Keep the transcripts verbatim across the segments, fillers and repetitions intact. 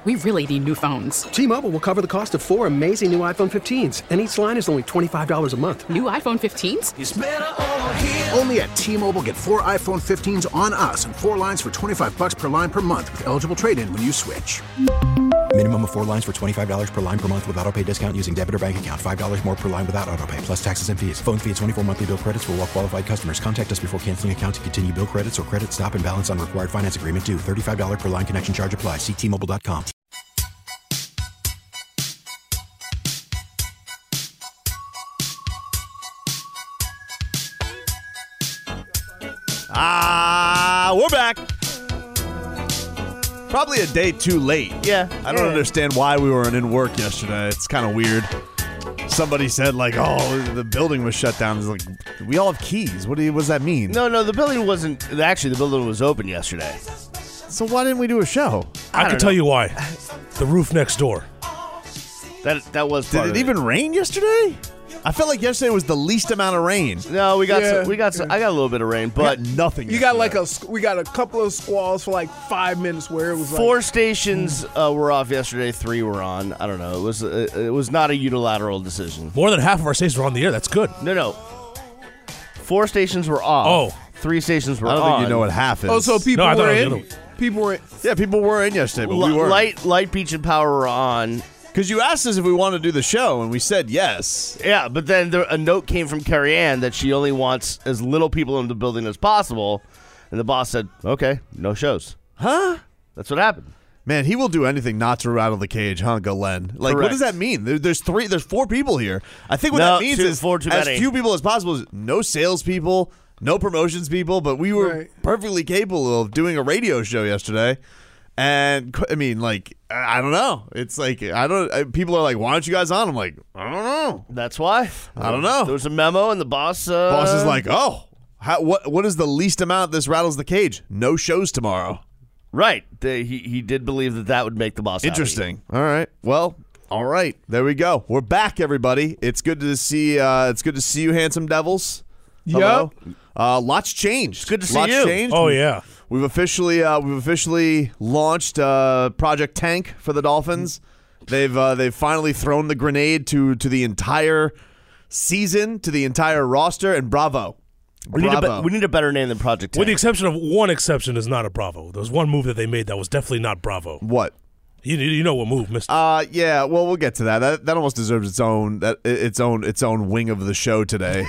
we really need new phones. T-Mobile will cover the cost of four amazing new iPhone fifteens, and each line is only twenty-five dollars a month. New iPhone fifteens? It's better over here. Only at T-Mobile, get four iPhone fifteens on us and four lines for twenty-five dollars per line per month with eligible trade-in when you switch. Minimum of four lines for twenty-five dollars per line per month with autopay discount using debit or bank account. five dollars more per line without autopay, plus taxes and fees. Phone fee at twenty-four monthly bill credits for well-qualified customers. Contact us before canceling account to continue bill credits or credit stop and balance on required finance agreement due. thirty-five dollars per line connection charge applies. See T Mobile dot com. Ah, we're back. Probably a day too late. Yeah. I don't yeah. understand why we weren't in work yesterday. It's kind of weird. Somebody said, like, oh, the building was shut down. It's like, we all have keys. What do you, what does that mean? No, no, the building wasn't. Actually, the building was open yesterday. So why didn't we do a show? I, I can tell you why. The roof next door. That that was. Did part it of even rain yesterday? I felt like yesterday was the least amount of rain. No, we got Yeah. some, we got some, I got a little bit of rain, but We got nothing. You got yesterday. like a we got a couple of squalls for like five minutes where it was four like, stations uh, were off yesterday. Three were on. I don't know. It was uh, it was not a unilateral decision. More than half of our stations were on the air. That's good. No, no. Four stations were off. Oh. Three stations were I on. don't think you know what half is. Oh, so people No, I thought were it was in. little. People were in. Yeah, people were in yesterday, but Li- we weren't. Light, Light Beach and Power were on. Because you asked us if we wanted to do the show, and we said yes. Yeah, but then there, a note came from Carrie Ann that she only wants as little people in the building as possible, and the boss said, "Okay, no shows." Huh? That's what happened. Man, he will do anything not to rattle the cage, huh, Glenn? Like, what Correct. does that mean? There, there's three, there's four people here. I think what No, that means two- is four too as many. few people as possible. Is no salespeople, no promotions people, but we were Right. perfectly capable of doing a radio show yesterday. And I mean, like, I I don't know. It's like I don't. I, people are like, "Why aren't you guys on?" I'm like, I don't know. That's why. I don't know. There was a memo, and the boss. Uh, Boss is like, "Oh, how, what? What is the least amount this rattles the cage? No shows tomorrow." right. The, he he did believe that that would make the boss happy. Interesting. All right. Well, all right. There we go. We're back, everybody. It's good to see. Uh, it's good to see you, handsome devils. Hello. Uh, lots changed. It's good to see lots you. Changed. Oh, yeah. We've officially uh, we've officially launched uh, Project Tank for the Dolphins. They've uh, they've finally thrown the grenade to to the entire season, to the entire roster, and bravo. We need, a Bravo. be- we need a better name than Project Tank. With the exception of one exception is not a Bravo. There was one move that they made that was definitely not Bravo. What? You, you know what move, mister. Uh, yeah. Well, we'll get to that. That that almost deserves its own that its own its own wing of the show today.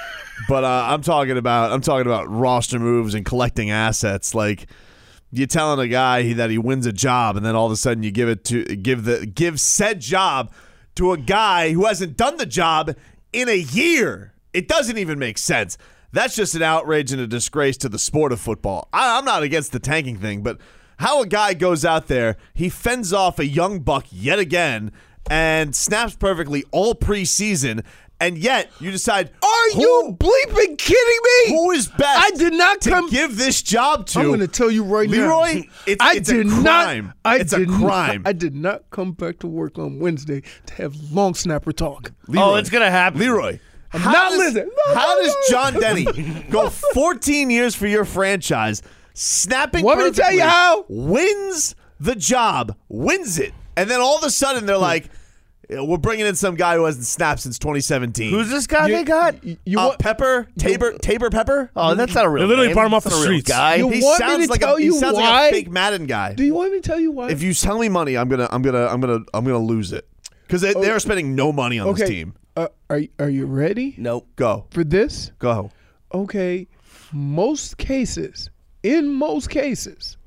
But uh, I'm talking about I'm talking about roster moves and collecting assets. Like you're telling a guy that he wins a job, and then all of a sudden you give it to give the give said job to a guy who hasn't done the job in a year. It doesn't even make sense. That's just an outrage and a disgrace to the sport of football. I, I'm not against the tanking thing, but how a guy goes out there, he fends off a young buck yet again, and snaps perfectly all preseason. And yet, you decide, Are who, you bleeping kidding me? who is best I did not to come- give this job to? I'm going to tell you right now. Leroy, it's, I it's did a crime. Not, I it's did a crime. Not, I did not come back to work on Wednesday to have long snapper talk. Leroy, Oh, it's gonna happen. Leroy, I'm how not does, listening. No, how no, does no. John Denny go fourteen years for your franchise, snapping Want me to tell you perfectly, how? wins the job, wins it, and then all of a sudden they're like, we're bringing in some guy who hasn't snapped since twenty seventeen. Who's this guy You- they got? You, you uh, want, Pepper? Tabor? Tabor Pepper? Oh, that's not a real They literally name. brought him off That's the not a real streets. guy. You He want me sounds to like tell a, he you sounds like why? a fake Madden guy. do you want me to tell you why? If you tell me money, I'm gonna, I'm gonna, I'm gonna, I'm gonna lose it because they, they're spending no money on okay, this team. Uh, are are you ready Nope. Go, for this? go. Okay, most cases, in most cases,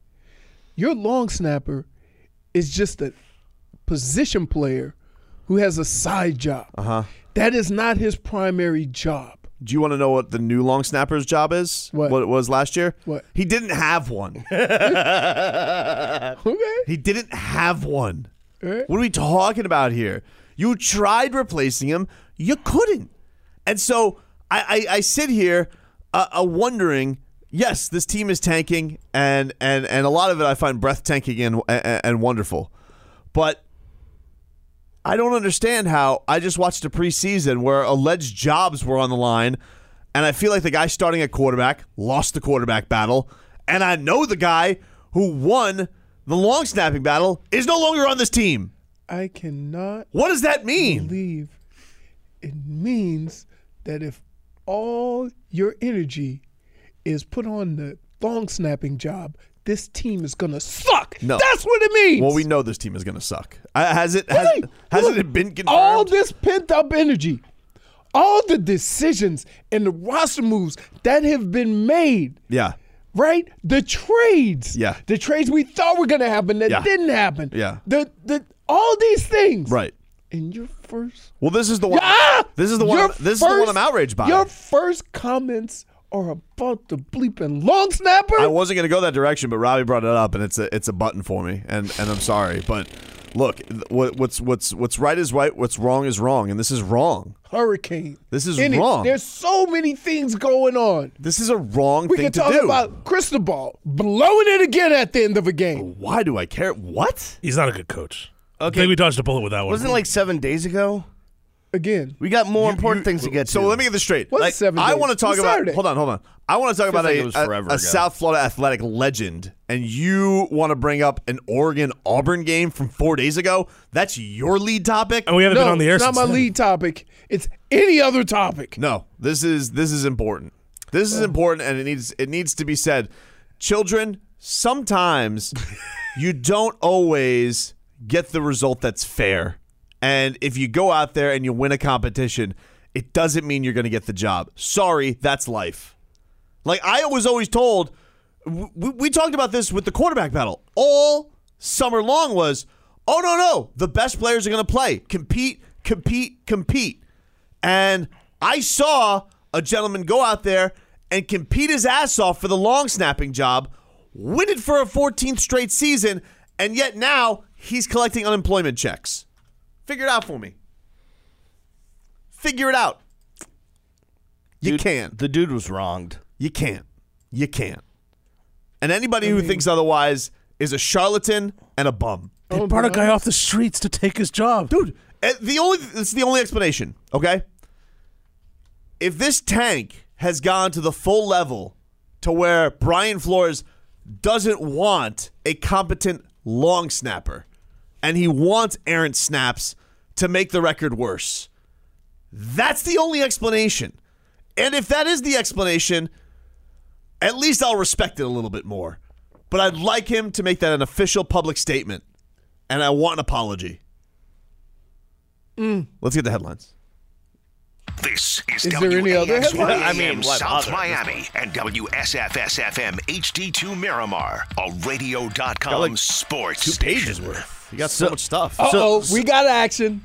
your long snapper is just a position player who has a side job. Uh-huh. That is not his primary job. Do you want to know what the new long snapper's job is? What? What it was last year? What? He didn't have one. Okay. He didn't have one. All right. What are we talking about here? You tried replacing him. You couldn't. And so I, I, I sit here uh, uh, wondering, yes, this team is tanking, and, and, and a lot of it I find breathtaking and, and, and wonderful. But I don't understand how I just watched a preseason where alleged jobs were on the line, and I feel like the guy starting at quarterback lost the quarterback battle, and I know the guy who won The long snapping battle is no longer on this team. I cannot What does that mean? believe it means that if all your energy is put on the long snapping job, this team is gonna suck. No. That's what it means. Well, we know this team is going to suck. Uh, has it? Has, Really? hasn't Look, it been confirmed? all this pent up energy, all the decisions and the roster moves that have been made, Yeah. right? The trades, Yeah. the trades we thought were gonna happen that Yeah. didn't happen, Yeah. The the all these things, Right. in your first. Well, this is the one. Ah! This is the one. Your I'm- This is the one first- I'm outraged by. Your first comments are about the bleeping long snapper. I wasn't going to go that direction, but Robbie brought it up, and it's a it's a button for me, and and I'm sorry, but look, what, what's what's what's right is right, what's wrong is wrong, and this is wrong. Hurricane. This is In it. wrong. There's so many things going on. This is a wrong We thing can to talk do. about Cristobal blowing it again at the end of a game. Why do I care? What? He's not a good coach. Okay. I think we dodged a bullet with that one. Wasn't it like seven days ago? Again, We got more You- important you- things to get to. So let me get this straight. What's Like, seven I days? want to talk It's about. Saturday. Hold on, hold on. I want to talk about like a, it was a- forever a ago. South Florida athletic legend, and you want to bring up an Oregon Auburn game from four days ago. That's your lead topic. And we haven't no, been on the air it's not since my then. lead topic. It's any other topic. No, this is this is important. This is important, and it needs it needs to be said. Children, sometimes you don't always get the result that's fair, and if you go out there and you win a competition, it doesn't mean you're going to get the job. Sorry, that's life. Like I was always told, we, we talked about this with the quarterback battle all summer long. Was oh no no, the best players are going to play, compete, compete, compete. And I saw a gentleman go out there and compete his ass off for the long snapping job, win it for a fourteenth straight season, and yet now he's collecting unemployment checks. Figure it out for me. Figure it out. You Dude, can't. The dude was wronged. You can't. You can't. And anybody who thinks otherwise is a charlatan and a bum. They brought a guy off the streets to take his job. Dude, eh, the only it's the only explanation, okay? If this tank has gone to the full level to where Brian Flores doesn't want a competent long snapper and he wants errant snaps to make the record worse, that's the only explanation. And if that is the explanation, at least I'll respect it a little bit more. But I'd like him to make that an official public statement, and I want an apology. Mm. Let's get the headlines. This is, Is there any other W A X one headlines? I mean, what South other? Miami and W S F S F M H D two Miramar, a radio dot com Got like sports Two pages station. worth. You got so, So- much stuff. Uh oh, So- we got action.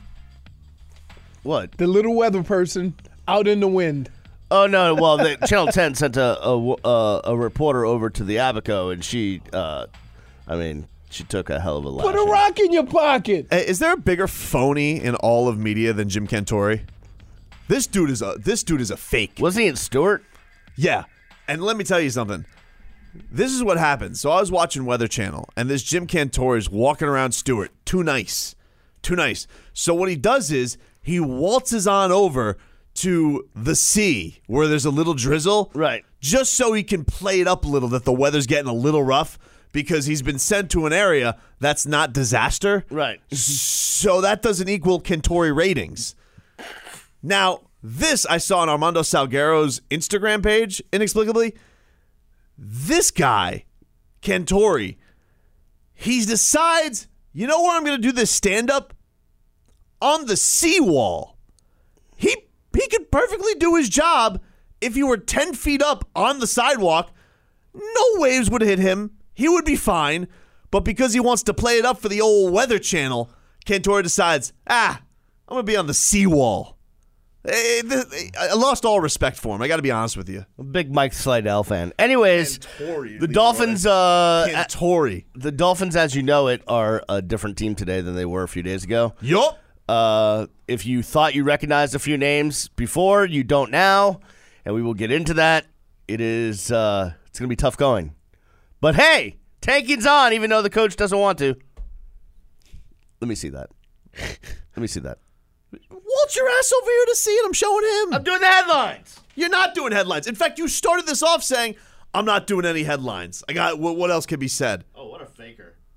What? The little weather person out in the wind. Oh no! Well, the, Channel ten sent a, a a a reporter over to the Abaco, and she, uh, I mean, she took a hell of a laugh. Put a rock in your pocket. Hey, is there a bigger phony in all of media than Jim Cantori? This dude is a this dude is a fake. Wasn't he in Stewart? Yeah. And let me tell you something. This is what happened. So I was watching Weather Channel, and this Jim Cantori is walking around Stewart. Too nice. Too nice. So what he does is he waltzes on over to the sea where there's a little drizzle. Right. Just so he can play it up a little that the weather's getting a little rough because he's been sent to an area that's not disaster. Right. So that doesn't equal Cantori ratings. Now, this I saw on Armando Salguero's Instagram page, inexplicably. This guy, Cantori, he decides, you know where I'm going to do this stand-up? On the seawall. He, he could perfectly do his job if he were ten feet up on the sidewalk. No waves would hit him. He would be fine. But because he wants to play it up for the old Weather Channel, Cantori decides, ah, I'm going to be on the seawall. Eh, th- I lost all respect for him. I got to be honest with you. A big Mike Slidell fan. Anyways, Cantori, the Leroy. Dolphins. Uh, Cantori. the Dolphins, as you know it, are a different team today than they were a few days ago. Yup. Uh, if you thought you recognized a few names before, you don't now, and we will get into that. It is uh, it's going to be tough going. But hey, tanking's on, even though the coach doesn't want to. Let me see that. Let me see that. Waltz your ass over here to see it. I'm showing him. I'm doing the headlines. You're not doing headlines. In fact, you started this off saying, I'm not doing any headlines. I got what, what else can be said? Oh, what a faker.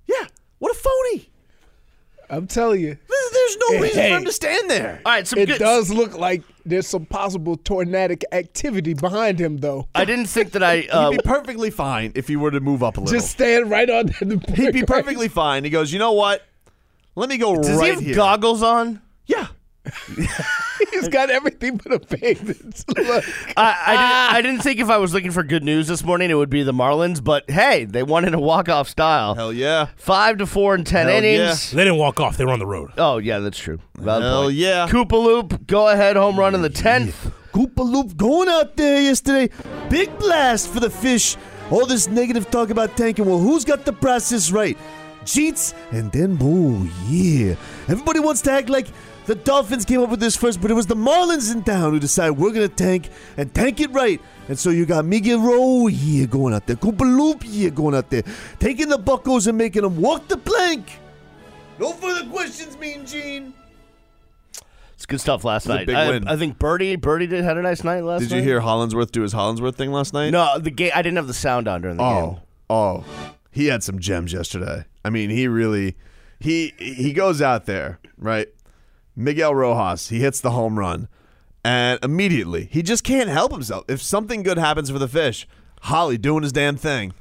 Yeah. What a phony. I'm telling you. There's no reason Hey. for him to stand there. All right, some It good. does look like there's some possible tornadic activity behind him, though. I didn't think that I. Uh, He'd be perfectly fine if he were to move up a little. Just stand right on the He'd be perfectly fine. He goes, you know what? Let me go does right he have here. goggles on? Yeah. He's got everything but a pavement. Look. I, I, didn't, I didn't think if I was looking for good news this morning, it would be the Marlins. But hey, they won in a walk-off style. Hell yeah. Five to four in ten Hell innings. They didn't walk off. They were on the road. Oh yeah, that's true. Valid Hell point. yeah. Koopa Loop, go ahead, home run in the tenth. Koopa Loop going out there yesterday. Big blast for the fish. All this negative talk about tanking. Well, who's got the process right? Jeets and then, oh, yeah. Everybody wants to act like the Dolphins came up with this first, but it was the Marlins in town who decided we're going to tank and tank it right. And so you got Miguel Rowe, yeah, going out there. Koopa Loop, yeah, going out there. Taking the buckos and making them walk the plank. No further questions, Mean Gene. It's good stuff last It was a night. big I, win. I think Birdie Birdie did had a nice night last Did night. you hear Hollinsworth do his Hollinsworth thing last night? No, the game. I didn't have the sound on during the Oh, game. oh, he had some gems yesterday. I mean, he really, he he goes out there, right? Miguel Rojas, he hits the home run, and immediately he just can't help himself. If something good happens for the fish, Holly doing his damn thing.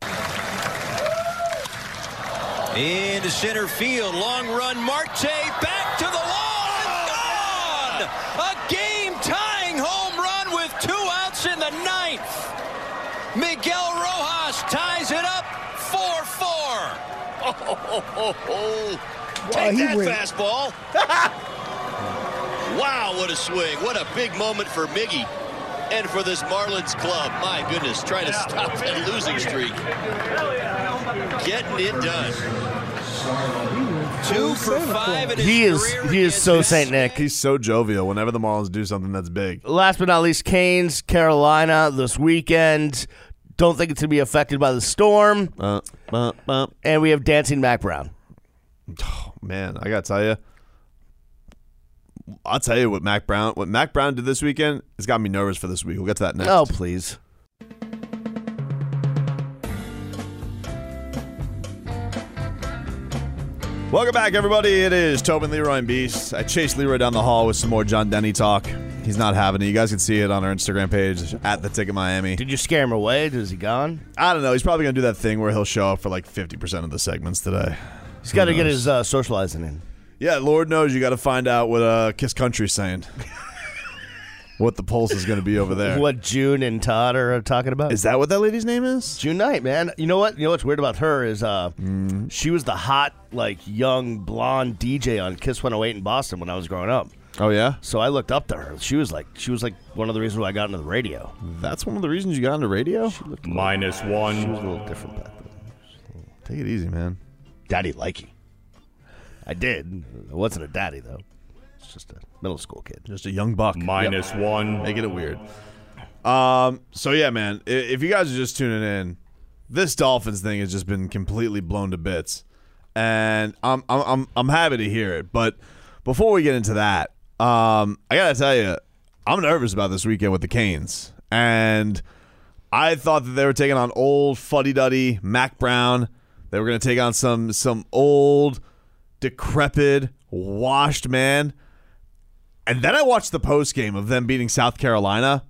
Into center field, long run, Marte back to the wall and gone! A game-tying home run with two outs in the ninth. Miguel Rojas ties it up four four. Oh, oh, oh, oh. Take he that went- fastball. Wow, what a swing. What a big moment for Miggy and for this Marlins club. My goodness, trying to stop that losing streak. Getting it done. Two for five in his He is career he is against so this Saint Nick. He's so jovial whenever the Marlins do something that's big. Last but not least, Canes, Carolina this weekend. Don't think it's going to be affected by the storm. Uh, uh, uh. And we have Dancing Mac Brown. Oh, man, I gotta tell you, I'll tell you what Mac Brown, what Mac Brown did this weekend has got me nervous for this week. We'll get to that next. Oh, please. Welcome back, everybody. It is Tobin, Leroy, and Beast. I chased Leroy down the hall with some more John Denny talk. He's not having it. You guys can see it on our Instagram page, at The Ticket Miami. Did you scare him away? Is he gone? I don't know. He's probably going to do that thing where he'll show up for like fifty percent of the segments today. He's got to Who get knows? his uh, socializing in. Yeah, Lord knows you got to find out what uh, Kiss Country's saying. What the pulse is going to be over there. What June and Todd are talking about? Is that what that lady's name is? June Knight, man. You know what? You know what's weird about her is uh, Mm. she was the hot, like, young, blonde D J on Kiss one oh eight in Boston when I was growing up. Oh, yeah? So I looked up to her. She was like, she was like one of the reasons why I got into the radio. That's one of the reasons you got into radio? Minus one. She was a little different back then. Take it easy, man. Daddy likey. I did. I wasn't a daddy though. It's just a middle school kid. Just a young buck. Minus Yep. one. Making it weird. Um. So yeah, man. i- If you guys are just tuning in, this Dolphins thing has just been completely blown to bits, and I'm I'm I'm, I'm happy to hear it. But before we get into that, um, I gotta tell you, I'm nervous about this weekend with the Canes, and I thought that they were taking on old fuddy-duddy Mac Brown. They were going to take on some some old, decrepit, washed man. And then I watched the post game of them beating South Carolina,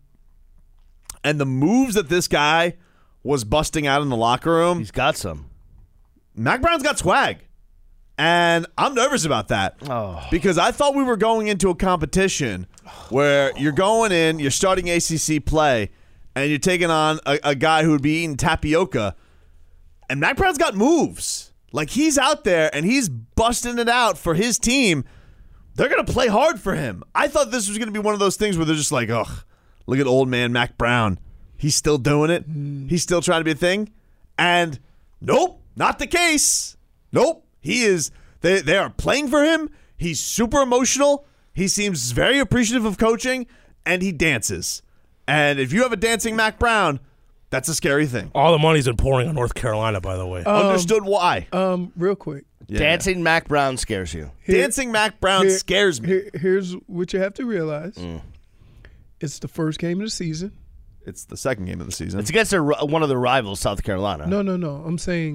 and the moves that this guy was busting out in the locker room. He's got some. Mac Brown's got swag, and I'm nervous about that Oh. because I thought we were going into a competition where you're going in, you're starting A C C play, and you're taking on a, a guy who would be eating tapioca. And Mac Brown's got moves. Like, he's out there, and he's busting it out for his team. They're going to play hard for him. I thought this was going to be one of those things where they're just like, ugh, look at old man Mac Brown. He's still doing it. He's still trying to be a thing. And nope, not the case. Nope. He is, they, they are playing for him. He's super emotional. He seems very appreciative of coaching, and he dances. And if you have a dancing Mac Brown, that's a scary thing. All the money's been pouring on North Carolina, by the way. Um, Understood why. Um, real quick. Yeah. Dancing Mac Brown scares you. Here- Dancing Mac Brown here- scares me. here- here's what you have to realize. Mm. It's the first game of the season. It's the second game of the season. It's against a, one of the rivals, South Carolina. No, no, no. I'm saying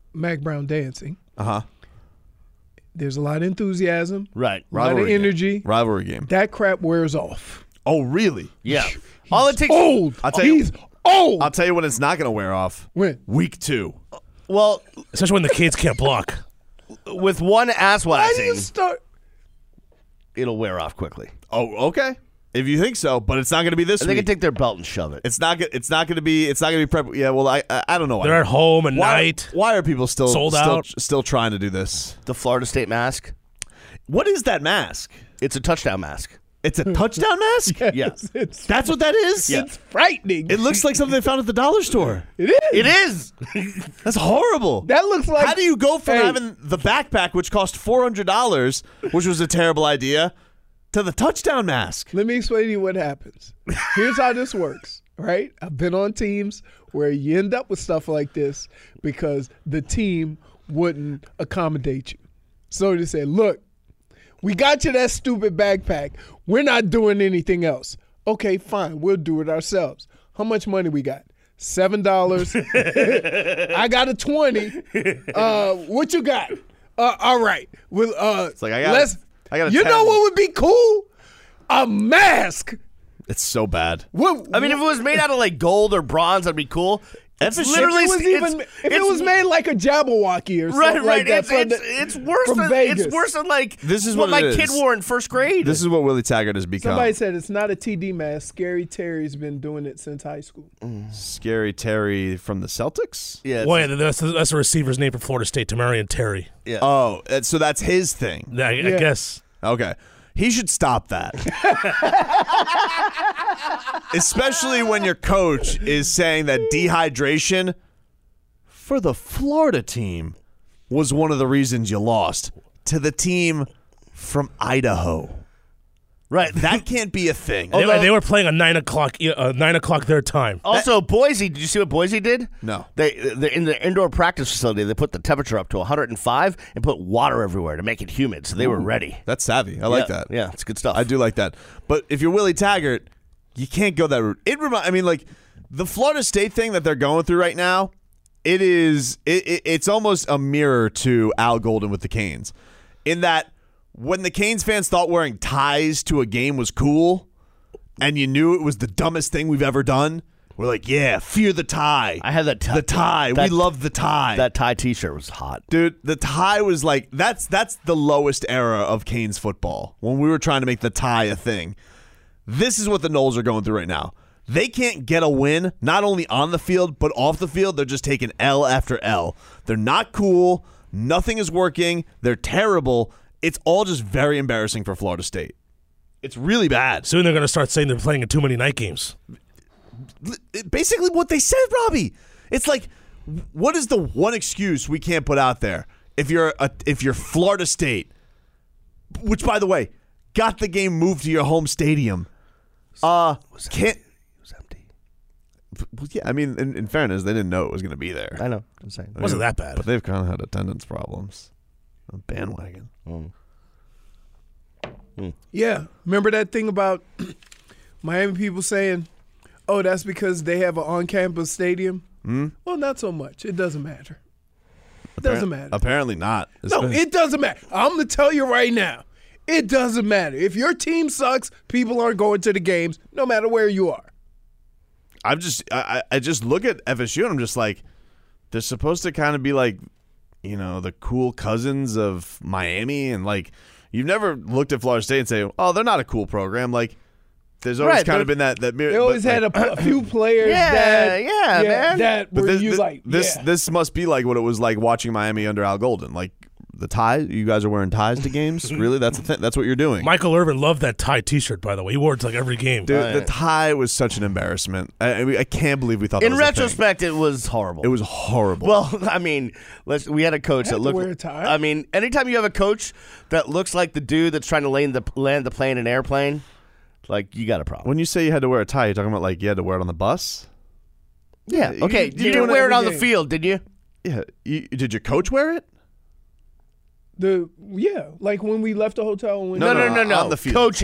Mac Brown dancing. Uh huh. There's a lot of enthusiasm. Right. A lot of Rivalry game. energy. Rivalry game. That crap wears off. Oh, really? Yeah. All it takes. Old. I'll tell you. He's old. I'll tell you when it's not going to wear off. When? Week two. Well, Especially when the kids can't block. with one ass Why do you waxing, start? it'll wear off quickly. Oh, okay. If you think so, but it's not going to be this And they week. can take their belt and shove it. it's not. go- It's not going to be. It's not going to be prep. Yeah. Well, I. I, I don't know. They're at home at why, night. Why are people still Sold still, out. still trying to do this? The Florida State mask. What is that mask? It's a touchdown mask. It's a touchdown mask. Yes. It's, That's what that is. Yeah. it's frightening. It looks like something they found at the dollar store. It is. It is. That's horrible. That looks like. How do you go from Hey. having the backpack, which cost four hundred dollars, which was a terrible idea, to the touchdown mask? Let me explain to you what happens. Here's how this works, right? I've been on teams where you end up with stuff like this because the team wouldn't accommodate you. So they say, look, we got you that stupid backpack. We're not doing anything else. Okay, fine. We'll do it ourselves. How much money we got? Seven dollars. I got a twenty. Uh, what you got? Uh, all right. Well, uh, It's like, I got- let's. I got a You know ten. what would be cool? A mask. It's so bad. What, I mean, if it was made out of like gold or bronze, that'd be cool. It's If it literally if it was it's- even if it it's- was made like a Jabberwocky or right, something right. like that it's, from it's, the- it's worse from than Vegas. it's worse than like This is what, what my it kid is. wore in first grade. This is what Willie Taggart has become. Somebody said it's not a T D mask. Scary Terry's been doing it since high school. Scary Terry from the Celtics? yeah, it's- Well, yeah, that's, that's a receiver's name for Florida State, Tamarian Terry. yeah. Oh, uh, so that's his thing. I, I Yeah. guess. Okay. He should stop that. Especially when your coach is saying that dehydration for the Florida team was one of the reasons you lost to the team from Idaho. right. That can't be a thing. They, Although- they were playing a nine o'clock, uh, nine o'clock their time. Also, Boise. Did you see what Boise did? No. They, they in the indoor practice facility. They put the temperature up to one hundred five and put water everywhere to make it humid, so they were ready. That's savvy. I like Yeah, that. Yeah, it's good stuff. I do like that. But if you're Willie Taggart, you can't go that route. It remi- I mean, like the Florida State thing that they're going through right now. It is. It, it, it's almost a mirror to Al Golden with the Canes, in that when the Canes fans thought wearing ties to a game was cool, and you knew it was the dumbest thing we've ever done, we're like, yeah, fear the tie. I had that tie. the tie. that- we love the tie. That tie T-shirt was hot. Dude, the tie was like that's that's the lowest era of Canes football when we were trying to make the tie a thing. This is what the Knowles are going through right now. They can't get a win, not only on the field, but off the field. They're just taking L after L. They're not cool. Nothing is working. They're terrible. It's all just very embarrassing for Florida State. It's really bad. Soon they're going to start saying they're playing in too many night games. Basically what they said, Robbie. It's like, what is the one excuse we can't put out there if you're a, if you're Florida State, which, by the way, got the game moved to your home stadium? Uh, can't. Well, yeah, I mean, in, in fairness, they didn't know it was going to be there. I know. I'm saying. It wasn't that bad. But they've kind of had attendance problems. A bandwagon. Mm. Yeah, remember that thing about Miami people saying, "Oh, that's because they have an on-campus stadium." Hmm? Well, not so much. It doesn't matter. It doesn't matter. Apparently not. No, it doesn't matter. I'm going to tell you right now. It doesn't matter. If your team sucks, people aren't going to the games, no matter where you are. I'm just, I, I I just look at F S U and I'm just like, they're supposed to kind of be like, you know, the cool cousins of Miami, and like, you've never looked at Florida State and say, oh, they're not a cool program. Like, there's always Right, kind but of been that that. They always had a, a few players Yeah, that, yeah, man. that But were this, you this, like, this, yeah. this must be like what it was like watching Miami under Al Golden. Like the tie, you guys are wearing ties to games. Really, that's a th- that's what you're doing. Michael Irvin loved that tie T-shirt, by the way. He wore it to like every game. Dude, the tie was such an embarrassment. I, I, mean, I can't believe we thought. In that was a thing. retrospect, it was horrible. It was horrible. Well, I mean, let's. We had a coach I had that to looked. wear a tie. I mean, anytime you have a coach that looks like the dude that's trying to land the land the plane in an airplane, like you got a problem. when you say you had to wear a tie, you're talking about like you had to wear it on the bus. Yeah. you Okay. can- You, you didn't do it wear it every on the game. field, did you? Yeah. You, did your coach wear it? The yeah, like when we left the hotel and went No, No, no, no, no, no. on the field. Coaching.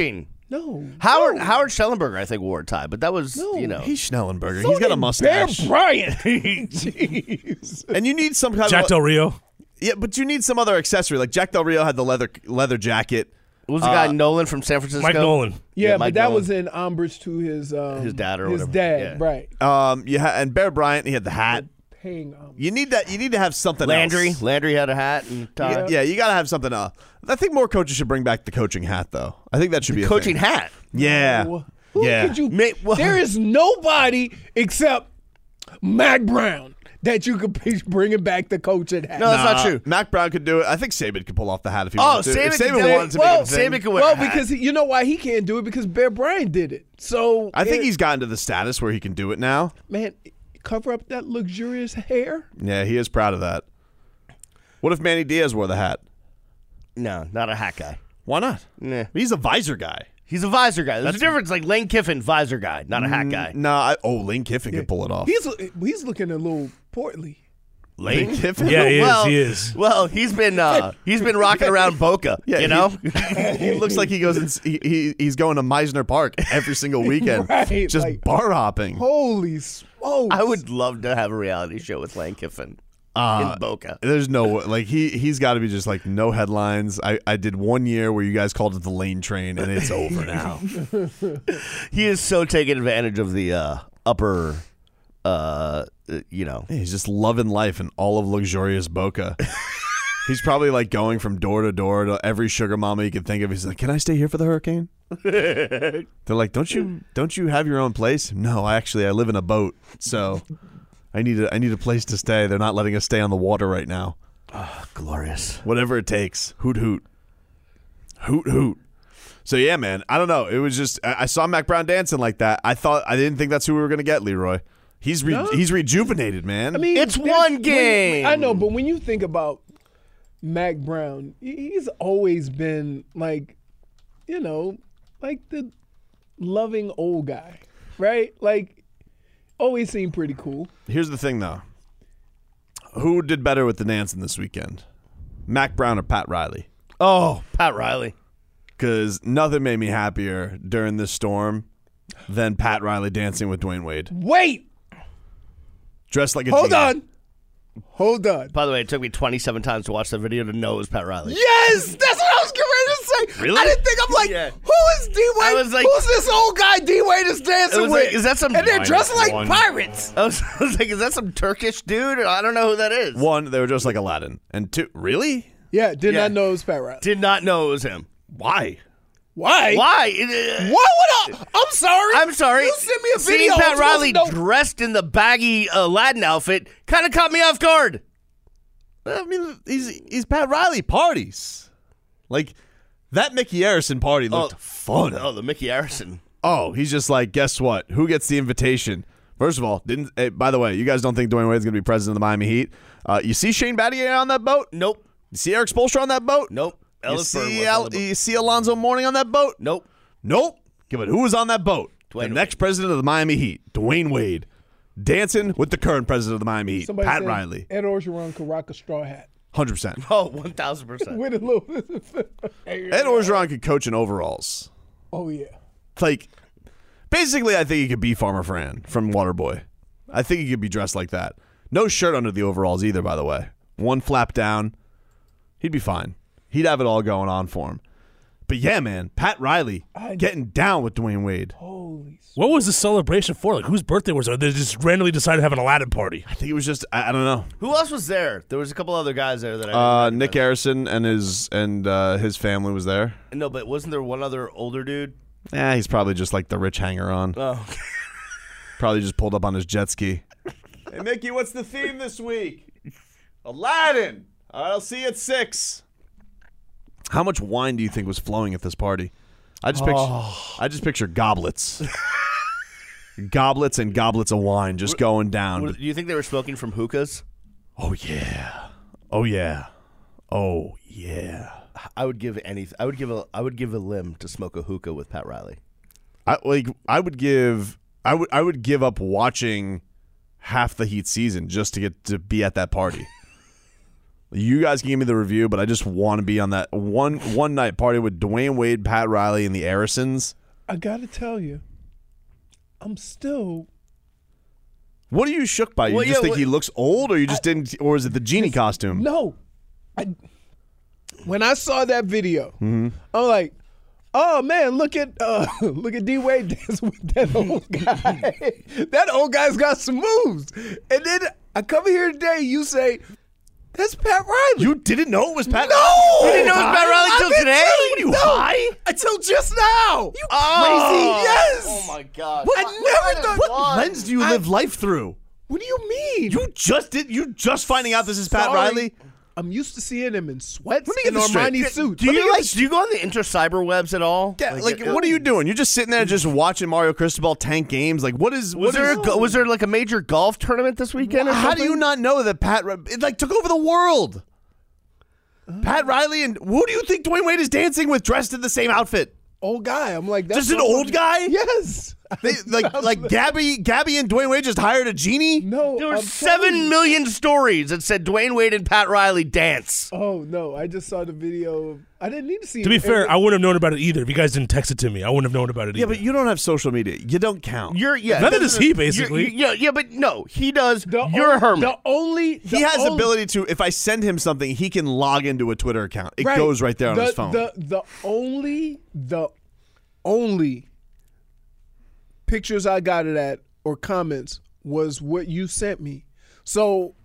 No. Howard no. Howard Schnellenberger, I think, wore a tie, but that was, No. you know. He's Schnellenberger. So He's got a did mustache. Bear Bryant. Jeez. And you need some kind Jack of Del Rio. yeah, but you need some other accessory. Like Jack Del Rio had the leather leather jacket. What was the guy, Nolan from San Francisco? Mike Nolan. Yeah, Yeah, but Mike that Nolan. was in homage to his um, His dad or his whatever. dad, Yeah. right? Um, you ha- and Bear Bryant, he had the hat. Paying homage. You need that. You need to have something Landry. else. Landry had a hat and tie. Yeah, yeah, you got to have something else. I think more coaches should bring back the coaching hat, though. I think that should be a Coaching thing. hat. Yeah, Who yeah. could you? May- well- there is nobody except Mac Brown that you could be bringing back the coaching hat. No, that's not Uh, true. Mac Brown could do it. I think Saban could pull off the hat if he Oh, wanted to. Saban If could Saban do it. wanted to well, make it a thing. Saban could wear well, a hat. because he, you know why he can't do it? Because Bear Bryant did it. So I think it- he's gotten to the status where he can do it now. man. Cover up that luxurious hair. Yeah, he is proud of that. What if Manny Diaz wore the hat? No, not a hat guy. Why not? Nah. He's a visor guy. He's a visor guy. There's a difference. Like Lane Kiffin, visor guy, not a hat guy. No, I, oh, Lane Kiffin could pull it off. He's he's looking a little portly. Lane Kiffin? Yeah, he is. well, he is. Well, he's been uh, he's been rocking around Boca. Yeah, you know. he, he looks like he goes. In, he, he he's going to Meisner Park every single weekend, Right, just like- bar hopping. Holy smokes! I would love to have a reality show with Lane Kiffin Uh, in Boca. There's no like he he's got to be just like no headlines. I I did one year where you guys called it the Lane Train, and it's over now. He is so taking advantage of the uh, upper, uh, uh, you know. Yeah, he's just loving life in all of luxurious Boca. He's probably like going from door to door to every sugar mama you can think of. He's like, "Can I stay here for the hurricane?" They're like, "Don't you don't you have your own place?" No, I actually I live in a boat, so I need a I need a place to stay. They're not letting us stay on the water right now. Oh, glorious. Whatever it takes. Hoot hoot. Hoot hoot. So yeah, man. I don't know. It was just I, I saw Mac Brown dancing like that. I thought I didn't think that's who we were gonna get, Leroy. He's re- No. he's rejuvenated, man. I mean, It's there's- one when- game. I know, but when you think about Mac Brown, he- he's always been like, you know, like the loving old guy, right? Like, always seemed pretty cool. Here's the thing, though. Who did better with the dancing this weekend? Mac Brown or Pat Riley? Oh, Pat Riley. Because nothing made me happier during this storm than Pat Riley dancing with Dwayne Wade. Wait, Dressed like a hold genie. on, hold on. By the way, it took me twenty-seven times to watch that video to know it was Pat Riley. Yes, that's what I was getting ready to say. Really? I didn't think. I'm like, Yeah. who is D Wade? I was like- who's this old guy D Wade is dancing It was with? like, is that some- And they're Minus dressed like one. pirates. I was, I was like, is that some Turkish dude? I don't know who that is. One, they were just like Aladdin. And two, really? Yeah, did Yeah. not know it was Pat Riley. Did not know it was him. Why? Why? Why? It- uh, Why would I? I'm sorry. I'm sorry. You sent me a Seeing video. Pat I'm supposed Riley to know- dressed in the baggy Aladdin outfit kind of caught me off guard. I mean, he's he's Pat Riley parties. Like, that Mickey Harrison party looked Oh. fun. Oh, the Mickey Harrison. Oh, he's just like, guess what? Who gets the invitation? First of all, didn't. Hey, by the way, you guys don't think Dwayne Wade's going to be president of the Miami Heat? Uh, you see Shane Battier on that boat? Nope. You see Eric Spoelstra on that boat? Nope. You Ellis Burr see, was Al- on the boat. you see Alonzo Mourning on that boat? Nope. Nope. Give it. Who was on that boat? Dwayne the Wade. next president of the Miami Heat, Dwayne Wade, dancing with the current president of the Miami Heat, Somebody Pat said Riley. Ed Orgeron could rock a straw hat Hundred percent. Oh, one thousand percent. with a little. Ed Orgeron could coach in overalls. Oh yeah. Like, basically, I think he could be Farmer Fran from Waterboy. I think he could be dressed like that. No shirt under the overalls either, by the way. One flap down. He'd be fine. He'd have it all going on for him. But yeah, man, Pat Riley I- getting down with Dwayne Wade. Holy. What was the celebration for? Like, whose birthday was it? They just randomly decided to have an Aladdin party. I think it was just, I, I don't know. Who else was there? There was a couple other guys there that I didn't Uh, recognize. Nick Harrison and his and uh, his family was there. No, but wasn't there one other older dude? Yeah, he's probably just like the rich hanger on. Oh. Probably just pulled up on his jet ski. Hey, Mickey, what's the theme this week? Aladdin. All right, I'll see you at six. How much wine do you think was flowing at this party? I just picture, Oh. I just picture goblets, goblets and goblets of wine just going down. Do you think they were smoking from hookahs? Oh yeah, oh yeah, oh yeah. I would give anything. I would give a. I would give a limb to smoke a hookah with Pat Riley. I like. I would give. I would. I would give up watching half the Heat season just to get to be at that party. You guys can give me the review, but I just want to be on that one one night party with Dwayne Wade, Pat Riley, and the Arisons. I gotta tell you, I'm still. What are you shook by? You Well, just yeah, think what- he looks old, or you just I, didn't, or is it the genie costume? No, I. When I saw that video, Mm-hmm. I'm like, "Oh man, look at uh, look at D Wade dancing with that old guy. That old guy's got some moves." And then I come here today, you say, "That's Pat Riley." You didn't know it was Pat? No, You didn't know it was Pat Riley I've till been today? telling What are you, no, high? Until just now. You Oh. crazy? Yes. Oh my God! I never thought. What lens do you I- live life through? What do you mean? You just did. You just finding out this is Pat Sorry. Riley? I'm used to seeing him in sweats Let me get and this straight. Armani suits. Do Let me you get like? this- Do you go on the inter-cyber webs at all? Yeah, like, it- what are you doing? You're just sitting there just watching Mario Cristobal tank games. Like, what is? Was What there is a, go- was there like a major golf tournament this weekend? Or How do something? you not know that Pat? Ri- It like took over the world. Pat Riley and who do you think Dwayne Wade is dancing with, dressed in the same outfit? Old guy. I'm like, that's Just an what- old guy? Yes. They, like, like Gabby, Gabby and Dwayne Wade just hired a genie. No, There were I'm seven telling you. million stories that said Dwayne Wade and Pat Riley dance. Oh no, I just saw the video. Of, I didn't need to see. To be it. fair, I wouldn't have known about it either. If you guys didn't text it to me, I wouldn't have known about it Yeah, either. but you don't have social media. You don't count. You're yeah. Neither does he, you're- basically. you're- Yeah, yeah, but no, he does. The You're on- a hermit. The only he the has only, ability to. If I send him something, he can log into a Twitter account. It right. goes right there on the, his phone. The the only the only pictures I got of that or comments was what you sent me. So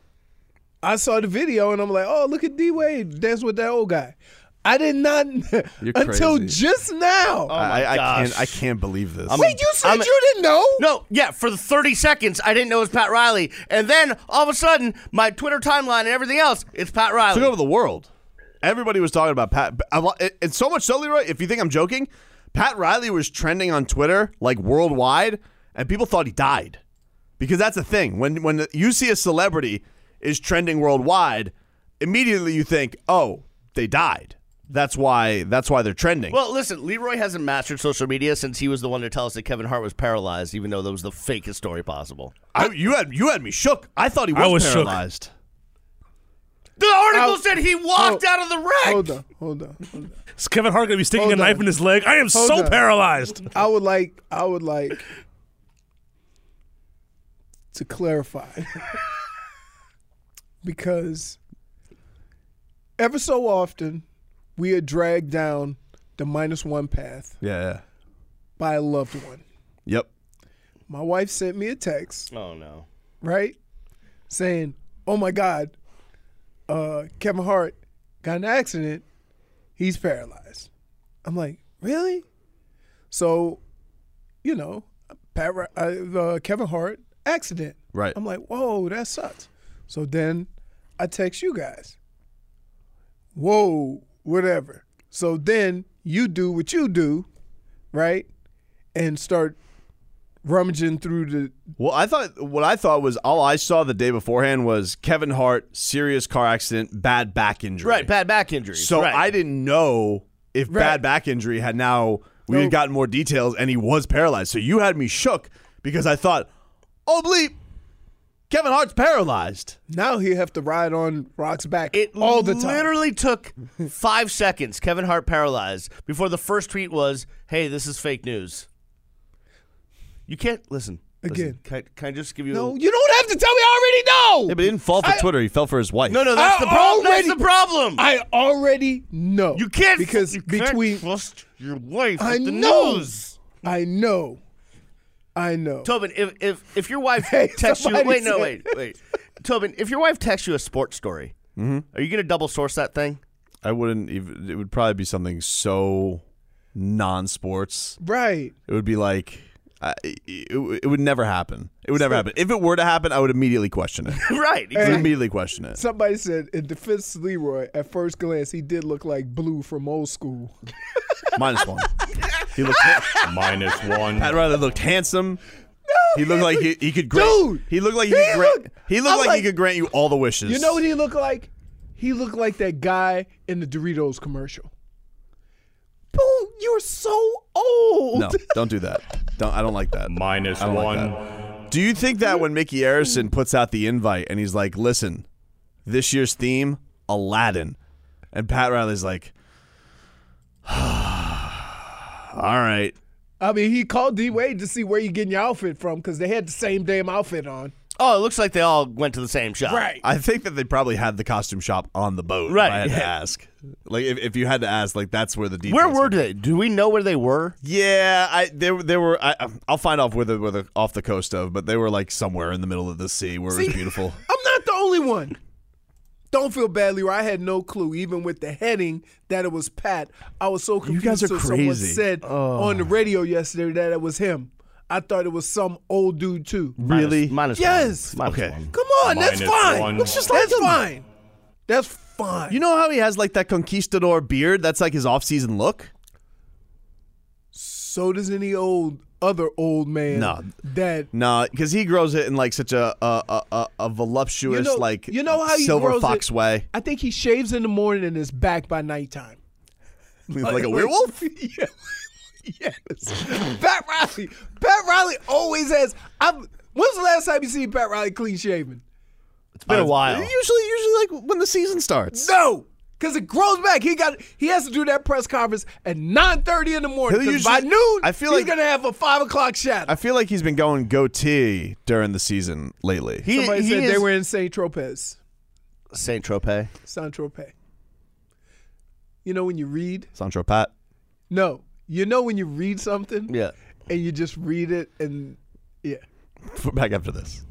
I saw the video and I'm like, oh, look at D Wade dance with that old guy. I did not You're until crazy. just now. I, I gosh. can't. I can't believe this. I'm- Wait, you said I'm- you didn't know? No, yeah, for the thirty seconds, I didn't know it was Pat Riley. And then, all of a sudden, my Twitter timeline and everything else, it's Pat Riley. took over the world. Everybody was talking about Pat. I lo- it- It's so much so, Leroy. If you think I'm joking, Pat Riley was trending on Twitter like worldwide, and people thought he died. Because that's the thing. When when you see a celebrity is trending worldwide, immediately you think, oh, they died. That's why. That's why they're trending. Well, listen, Leroy hasn't mastered social media since he was the one to tell us that Kevin Hart was paralyzed, even though that was the fakest story possible. I, you had you had me shook. I thought he was, I was shook. paralyzed. The article I'll- said he walked oh, out of the wreck. Hold on, hold on, hold on. Is Kevin Hart going to be sticking Hold a knife on. in his leg? I am Hold so on. paralyzed. I would like I would like to clarify because ever so often we are dragged down the minus one path Yeah. yeah. by a loved one. Yep. My wife sent me a text, Oh, no. right, saying, "Oh my God, uh, Kevin Hart got in an accident. He's paralyzed." I'm like, really? So, you know, Pat, Ri- uh, uh, Kevin Hart accident. Right. I'm like, whoa, that sucks. So then I text you guys. Whoa, whatever. So then you do what you do, right, and start rummaging through the. Well, I thought what I thought was all I saw the day beforehand was Kevin Hart, serious car accident, bad back injury. Right, bad back injuries. So right. I didn't know if Right. bad back injury had now we No. had gotten more details and he was paralyzed. So you had me shook because I thought, oh bleep, Kevin Hart's paralyzed. Now he have to ride on Rock's back It all the time. literally took five seconds, Kevin Hart paralyzed, before the first tweet was, hey, this is fake news. You can't, listen. listen, Again. Can I, can I just give you No, a... you don't have to tell me. I already know. Yeah, but he didn't fall for I- Twitter. He fell for his wife. No, no, that's I the problem. That's already- the problem. I already know. you can't because you can't between trust your wife I with the know. news. I know, I know. Tobin, if if if your wife Hey, texts you, somebody wait, no, said- wait, wait, Tobin, if your wife texts you a sports story, are you going to double source that thing? I wouldn't even. It would probably be something so non-sports. Right. It would be like. Uh, it, it, it would never happen. It would never happen. If it were to happen, I would immediately question it. Right. I would Exactly. immediately question it. Somebody said in defense of Leroy, at first glance, he did look like Blue from Old School. Minus one. He looked ha- Minus one. Pat Riley looked handsome. He looked like he, he could grant. Dude, he looked like he, he could grant. looked- he looked I'm like, like- he could grant you all the wishes. You know what he looked like? He looked like that guy in the Doritos commercial. Boom, you're so old. No, don't do that. Don't. I don't like that. Minus I don't like one. that. Do you think that when Mickey Arison puts out the invite and he's like, "Listen, this year's theme, Aladdin. And Pat Riley's like, all right. I mean, he called D Wade to see where you getting your outfit from because they had the same damn outfit on. Oh, it looks like they all went to the same shop. Right. I think that they probably had the costume shop on the boat. Right. If I had to Yeah. ask. Like, if, if you had to ask, like, that's where the details Where were are. they? Do we know where they were? Yeah, I they, they were. I, I'll find off where they were off the coast of, but they were like somewhere in the middle of the sea where it See, was beautiful. I'm not the only one. Don't feel bad, Leroy. I had no clue, even with the heading that it was Pat. I was so confused. guys are till someone crazy. said Oh. on the radio yesterday that it was him. I thought it was some old dude too. Really? Minus, minus Yes. one. Minus Okay. one. Come on, that's Minus fine. one. Looks just like that's fine. That's fine. You know how he has like that conquistador beard? That's like his off-season look. So does any old other old man. No. that No, because he grows it in like such a a, a, a, a voluptuous, you know, like you know how he silver grows fox it? way, I think he shaves in the morning and is back by nighttime. like a werewolf. Yeah. Yes. Pat Riley. Pat Riley always has. I'm, when's the last time you seen Pat Riley clean shaven? It's been a while. Usually, usually like when the season starts. No, because it grows back. He got. He has to do that press conference at nine thirty in the morning. He'll 'cause by usually- noon, I feel he's like- gonna have a five o'clock shadow. I feel like he's been going goatee during the season lately. He, Somebody he said is they were in Saint Tropez. Saint Tropez. Saint Tropez. You know when you read? Sancho Pat. No, you know when you read something Yeah. and you just read it and yeah. We're back after this.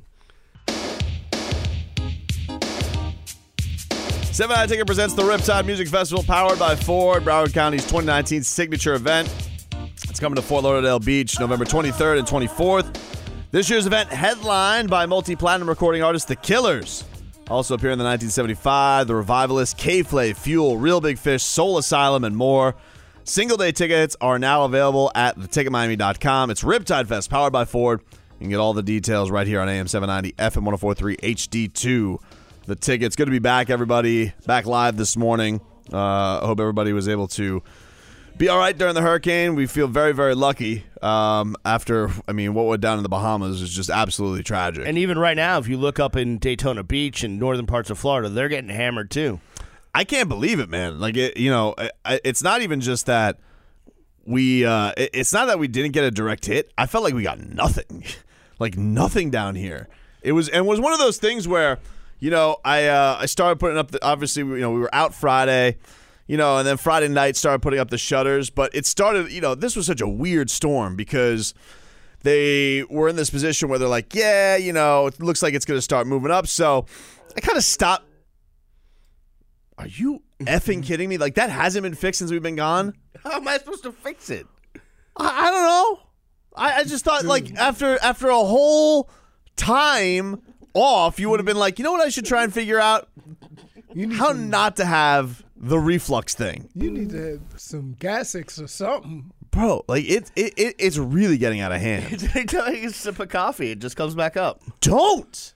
Seven Eye Ticket presents the Riptide Music Festival, powered by Ford, Broward County's twenty nineteen signature event. It's coming to Fort Lauderdale Beach, November twenty-third and twenty-fourth. This year's event headlined by multi-platinum recording artist The Killers. Also appear in the nineteen seventy-five, The Revivalists, K-Flay, Fuel, Real Big Fish, Soul Asylum, and more. Single-day tickets are now available at the ticket miami dot com. It's Riptide Fest, powered by Ford. You can get all the details right here on A M seven ninety, F M one oh four point three, H D two. The tickets. Good to be back, everybody. Back live this morning. Uh, I hope everybody was able to be all right during the hurricane. We feel very, very lucky. Um, after, I mean, what went down in the Bahamas is just absolutely tragic. And even right now, if you look up in Daytona Beach and northern parts of Florida, they're getting hammered too. I can't believe it, man. Like, it, you know, it, it's not even just that we, uh, it, it's not that we didn't get a direct hit. I felt like we got nothing. Like, nothing down here. It was, and it was one of those things where, you know, I uh, I started putting up the, obviously, you know, we were out Friday, you know, and then Friday night started putting up the shutters. But it started, you know, this was such a weird storm because they were in this position where they're like, yeah, you know, it looks like it's going to start moving up. So I kind of stopped. Are you effing kidding me? Like, that hasn't been fixed since we've been gone? How am I supposed to fix it? I, I don't know. I, I just thought, like, after after a whole time off, you would have been like, you know what I should try and figure out? How not to have the reflux thing. You need to have some Gas-X or something. Bro, like, it, it, it it's really getting out of hand. Take a sip of coffee. It just comes back up. Don't!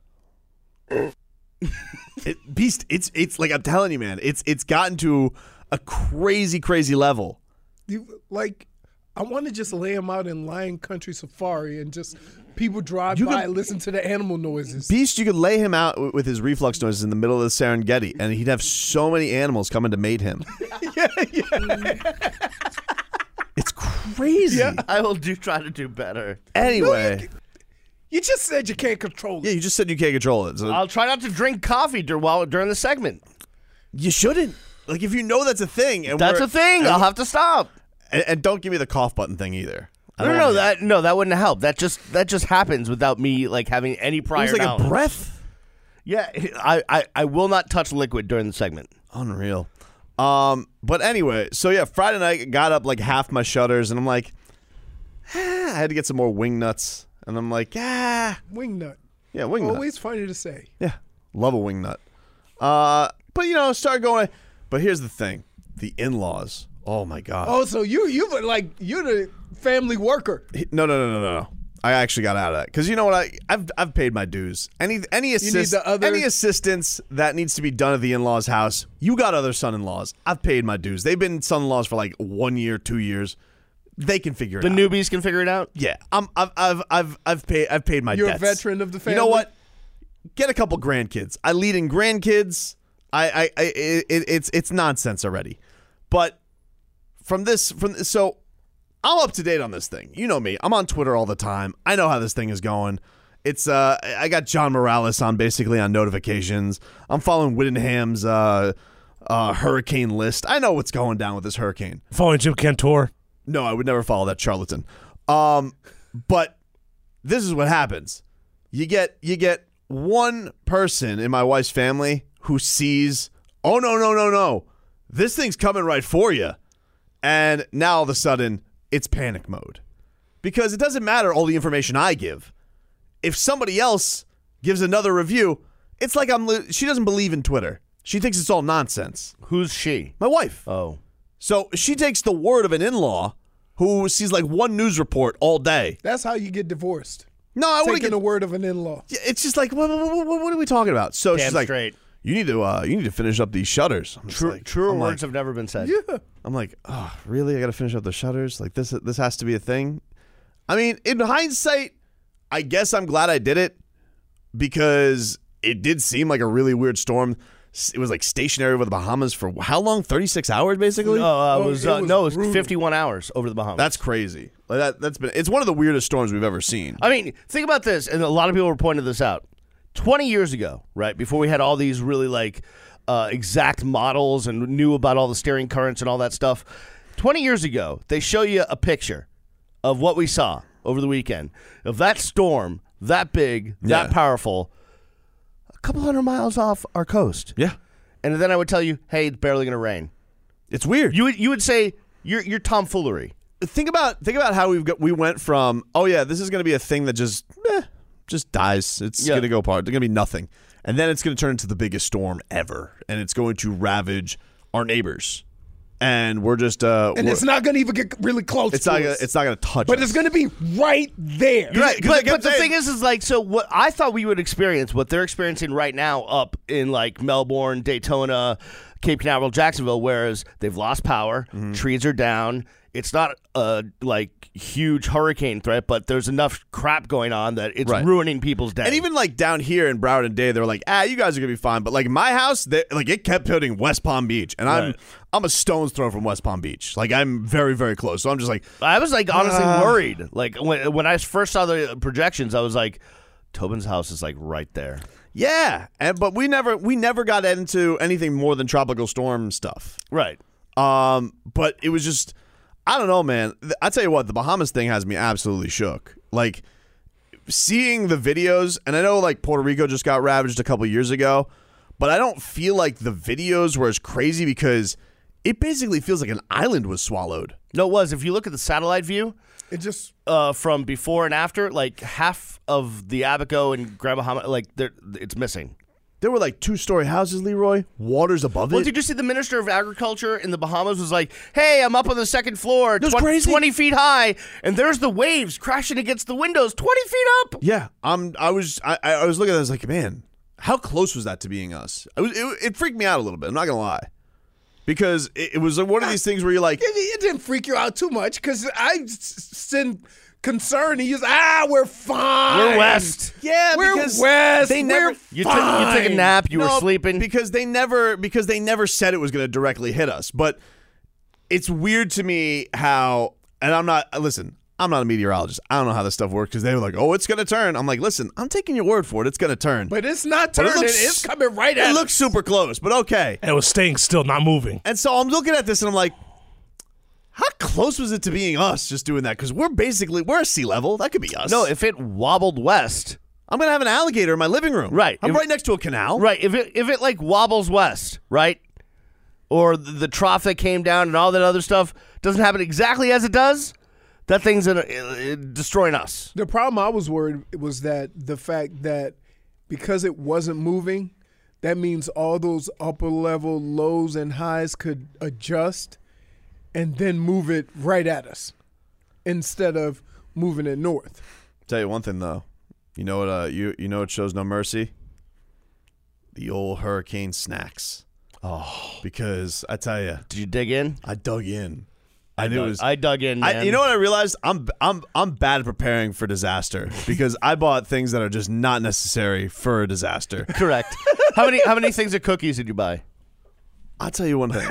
it, Beast, it's it's like I'm telling you, man, it's it's gotten to a crazy, crazy level. You, like, I want to just lay him out in Lion Country Safari and just people drive You by could- and listen to the animal noises. Beast, you could lay him out w- with his reflux noises in the middle of the Serengeti, and he'd have so many animals coming to mate him. yeah, yeah. It's crazy. Yeah. I will do try to do better. Anyway, No, you, you just said you can't control it. yeah, you just said you can't control it. So I'll try not to drink coffee dur- while during the segment. you shouldn't. Like, if you know that's a thing, and That's we're- a thing. and, I'll have to stop. and, and don't give me the cough button thing either. I No, don't no, no, wanna- that no, that wouldn't help. That just that just happens without me like having any It prior was like knowledge. a breath. Yeah, I, I, I will not touch liquid during the segment. Unreal. Um, but anyway, so yeah, Friday night got up like half my shutters, and I'm like, ah, I had to get some more wing nuts, and I'm like, ah, Wingnut. yeah, wing nut. Always funny to say. Yeah, love a wing nut. Uh, but you know, start going. But here's the thing: the in-laws. Oh my god. Oh, so you you were like you're the family worker. No, no, no, no, no, no. I actually got out of that because you know what? I I've I've paid my dues. Any any assist the other- any assistance that needs to be done at the in-laws' house. You got other son-in-laws. I've paid my dues. They've been son-in-laws for like one year, two years. They can figure it The out. newbies can figure it out. Yeah, I'm I've I've I've I've paid I've paid my You're debts. a veteran of the You know family? what? get a couple grandkids. I lead in grandkids. I, I, I it, it's it's nonsense already. But from this, from so I'm up to date on this thing. You know me. I'm on Twitter all the time. I know how this thing is going. It's uh, I got John Morales on basically on notifications. I'm following Whittingham's uh, uh, hurricane list. I know what's going down with this hurricane. Following Jim Cantor? No, I would never follow that charlatan. Um, but this is what happens. You get you get one person in my wife's family who sees, oh no no no no, this thing's coming right for you, and now all of a sudden it's panic mode, because it doesn't matter all the information I give. If somebody else gives another review, it's like I'm. Li- she doesn't believe in Twitter. She thinks it's all nonsense. Who's she? My wife. Oh. So she takes the word of an in-law who sees like one news report all day. That's how you get divorced. No, I wouldn't Taking get the word of an in-law. It's just like, what, what, what, what are we talking about? So Damn she's like, straight. you need to, uh, you need to finish up these shutters. I'm just True, like, truer I'm words like, have never been said. Yeah. I'm like, oh, really? I got to finish up the shutters? Like this, this has to be a thing. I mean, in hindsight, I guess I'm glad I did it, because it did seem like a really weird storm. It was like stationary over the Bahamas for how long? thirty-six hours, basically. No, uh, it Oh, was, it uh, was no, it was brutal. fifty-one hours over the Bahamas. That's crazy. Like that, that's been. It's one of the weirdest storms we've ever seen. I mean, think about this, and a lot of people were pointing this out. twenty years ago, right, before we had all these really, like, uh, exact models and knew about all the steering currents and all that stuff, twenty years ago, they show you a picture of what we saw over the weekend, of that storm, that big, that Yeah. powerful, a couple hundred miles off our coast. Yeah, And then I would tell you, hey, it's barely going to rain. it's weird. You would, you would say, you're, you're tomfoolery. think about think about how we've got, we went from, oh yeah, this is going to be a thing that just eh, just dies. It's Yeah. going to go apart. It's going to be nothing, and then it's going to turn into the biggest storm ever, and it's going to ravage our neighbors, and we're just uh, And we're- it's not going to even get really close it's to not us. gonna, it's not going to touch But us. it's going to be right there. Right, 'cause But, I kept but the saying- thing is, is like, so what I thought we would experience, what they're experiencing right now up in like Melbourne, Daytona, Cape Canaveral, Jacksonville, whereas they've lost power, Mm-hmm. trees are down. It's not a like huge hurricane threat, but there's enough crap going on that it's Right. ruining people's day. And even like down here in Broward and Day, they're like, ah, you guys are gonna be fine. But like my house, they, like it kept hitting West Palm Beach, and I'm Right. I'm a stone's throw from West Palm Beach. Like I'm very very close. So I'm just like, I was like honestly Ah. worried. Like when when I first saw the projections, I was like, Tobin's house is like right there. yeah. And but we never we never got into anything more than tropical storm stuff. Right. Um, but it was just, I don't know, man. Th- I tell you what, the Bahamas thing has me absolutely shook. Like seeing the videos, and I know like Puerto Rico just got ravaged a couple years ago, but I don't feel like the videos were as crazy because it basically feels like an island was swallowed. No, it was. If you look at the satellite view, It just uh, from before and after, like half of the Abaco and Grand Bahama, like they're- it's missing. There were like two-story houses, Leroy. Water's above Well, it. did you see the Minister of Agriculture in the Bahamas was like, hey, I'm up on the second floor, That's twen- crazy. twenty feet high, and there's the waves crashing against the windows twenty feet up. Yeah, I'm. I was. I, I was looking at this like, man, how close was that to being us? It, was, it, it freaked me out a little bit. I'm not gonna lie, because it, it was like one of these things where you're like, it, it didn't freak you out too much because I s- send concern. He was ah, we're fine. We're west. yeah, We're because west. they never. We're You took, you took a nap, you were No, sleeping. because they never because they never said it was going to directly hit us. But it's weird to me how, and I'm not. Listen, I'm not a meteorologist. I don't know how this stuff works because they were like, oh, it's going to turn. I'm like, listen, I'm taking your word for it. It's going to turn. But it's not But turning. it looks- it's coming right it at looks us. super close, but okay. And it was staying still, not moving. And so I'm looking at this and I'm like, how close was it to being us just doing that? Because we're basically, we're at sea level. That could be us. No, if it wobbled west, I'm going to have an alligator in my living room. Right. I'm If- right next to a canal. right? If it if it like wobbles west, right, or the, the trough that came down and all that other stuff doesn't happen exactly as it does, that thing's in, uh, destroying us. The problem I was worried was that the fact that because it wasn't moving, that means all those upper level lows and highs could adjust and then move it right at us instead of moving it north. Tell you one thing though, you know what? Uh, you you know what shows no mercy? The old hurricane snacks. Oh, because I tell you, Did you dig in? I dug in, I knew dug, it was. I dug in, man. I, you know what I realized? I'm I'm I'm bad at preparing for disaster because I bought things that are just not necessary for a disaster. Correct. How many how many things of cookies did you buy? I'll tell you one thing.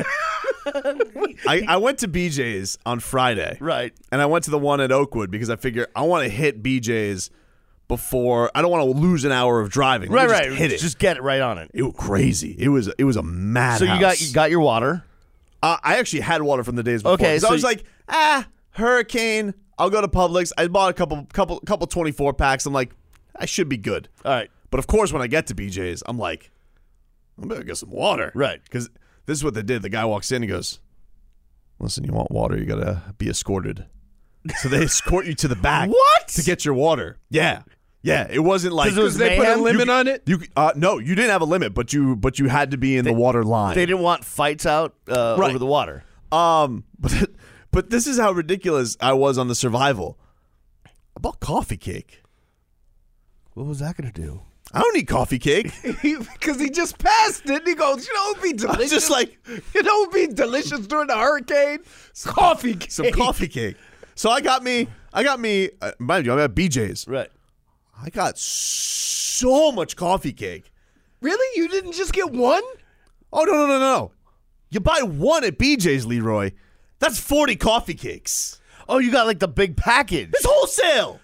I, I went to B J's on Friday. Right. And I went to the one at Oakwood because I figure I want to hit B J's before I don't want to lose an hour of driving. Let Right, me just right. Hit it. Just get it right on it. It was crazy. It was it was a mad. So you got you got your water. Uh, I actually had water from the days before. Okay, so so I was you- like, ah, hurricane. I'll go to Publix. I bought a couple couple couple twenty-four packs. I'm like, I should be good. All right. But of course, when I get to B J's, I'm like, I'm gonna get some water. Right. Because this is what they did. The guy walks in. He goes, listen, you want water? You gotta be escorted. So they escort you to the back. What? To get your water. Yeah. Yeah. It wasn't like 'Cause it was They put a mayhem? limit You- on it. You uh, no, you didn't have a limit, but you but you had to be in the water line. They didn't want fights out uh, Right. over the water. Um, but but this is how ridiculous I was on the survival. I bought coffee cake. What was that going to do? I don't need coffee cake. Because he just passed it. He goes, you know, it'd be I delicious. was just like you know, it'd be delicious during the hurricane. Coffee cake. some coffee cake. So I got me. I got me. Uh, mind you, I'm at B J's. Right. I got so much coffee cake. Really? You didn't just get one? Oh no no no no! You buy one at B J's, Leroy. That's forty coffee cakes. Oh, you got like the big package. It's wholesale.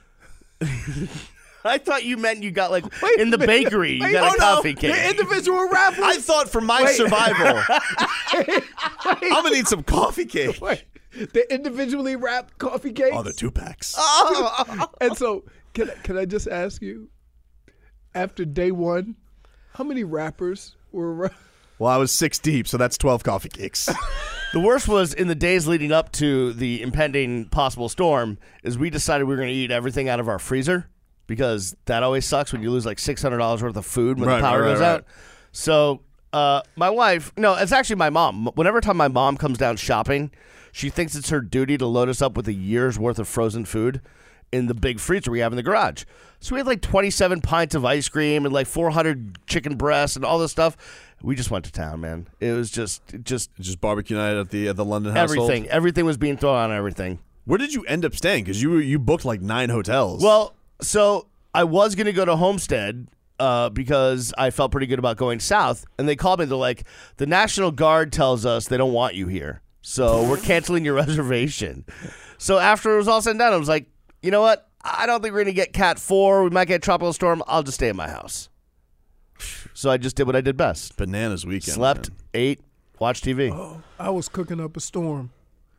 I thought you meant you got like Wait in the a minute. bakery. You Wait, got oh, a no. coffee cake. The individual wrappers? I thought for my Wait. survival, Wait, I'm gonna need some coffee cake. wait. The individually wrapped coffee cakes? Oh, the two packs. And so, can I, can I just ask you, after day one, how many wrappers were wrapped? Well, I was six deep, so that's twelve coffee cakes. The worst was in the days leading up to the impending possible storm is we decided we were going to eat everything out of our freezer because that always sucks when you lose like six hundred dollars worth of food when Right, the power right, goes right, out. right. So uh, my wife, no, it's actually my mom. Whenever time my mom comes down shopping, she thinks it's her duty to load us up with a year's worth of frozen food in the big freezer we have in the garage. So we had like twenty-seven pints of ice cream and like four hundred chicken breasts and all this stuff. We just went to town, man. It was just, just Just barbecue night at the at the London household. everything. Everything was being thrown on everything. Where did you end up staying? Because you you booked like nine hotels. Well, so I was going to go to Homestead uh, because I felt pretty good about going south. And they called me. They're like, the National Guard tells us they don't want you here. So we're canceling your reservation. So after it was all said and done, I was like, you know what? I don't think we're going to get Cat four. We might get Tropical Storm. I'll just stay at my house. So I just did what I did best. bananas weekend. Slept, man. ate, watched T V. Oh, I was cooking up a storm.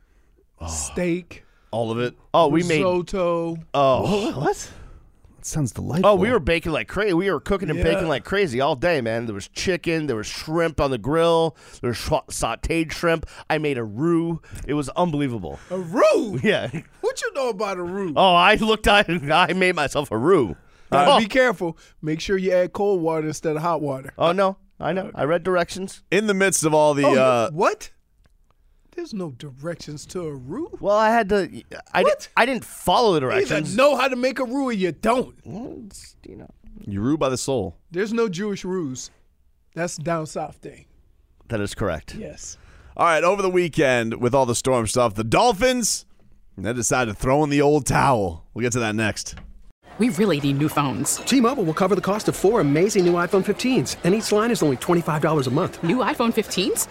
Steak, All of it. Oh, we made. risotto. Oh, what? That sounds delightful. Oh, we were baking like crazy. We were cooking and Yeah. baking like crazy all day, man. There was chicken, there was shrimp on the grill, there was sh- sautéed shrimp. I made a roux. It was unbelievable. A roux? Yeah. What you know about a roux? Oh, I looked out and I made myself a roux. Now, Oh. be careful. Make sure you add cold water instead of hot water. Oh no, I know. I read directions. in the midst of all the. Oh, uh, what? There's no directions to a roux. Well, I had to. I, did, I didn't follow the You either directions. know how to make a roux or you don't. You know. You rue by the soul. There's no Jewish roux. That's a down south thing. That is correct. Yes. All right, over the weekend with all the storm stuff, the Dolphins they decided to throw in the old towel. We'll get to that next. We really need new phones. T-Mobile will cover the cost of four amazing new iPhone fifteens, and each line is only twenty-five dollars a month. New iPhone fifteens?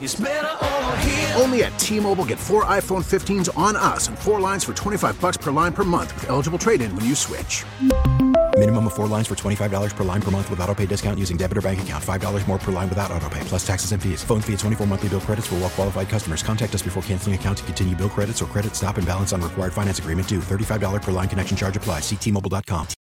Only at T-Mobile, get four iPhone fifteens on us and four lines for twenty-five bucks per line per month with eligible trade-in when you switch. Minimum of four lines for twenty-five dollars per line per month with auto pay discount using debit or bank account. five dollars more per line without auto pay, plus taxes and fees. Phone fee at twenty-four monthly bill credits for well-qualified customers. Contact us before canceling account to continue bill credits or credit stop and balance on required finance agreement due. thirty-five dollars per line connection charge applies. See T Mobile dot com.